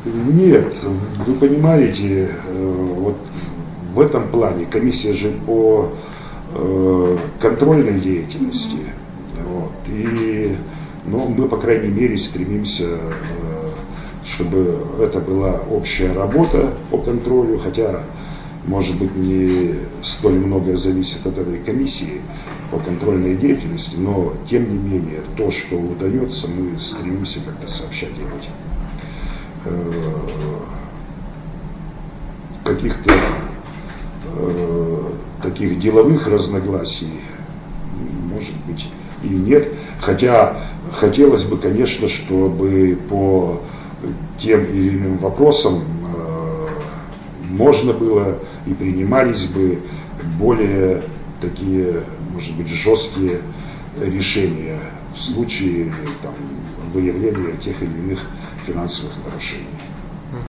Нет, вы понимаете, вот в этом плане комиссия же по контрольной деятельности, вот, и мы, по крайней мере, стремимся, чтобы это была общая работа по контролю, хотя, может быть, не столь многое зависит от этой комиссии по контрольной деятельности, но, тем не менее, то, что удается, мы стремимся как-то сообща делать. Каких-то таких деловых разногласий, может быть, и нет. Хотя хотелось бы, конечно, чтобы по тем или иным вопросам можно было и принимались бы более такие, может быть, жесткие решения в случае выявления тех или иных финансовых нарушений.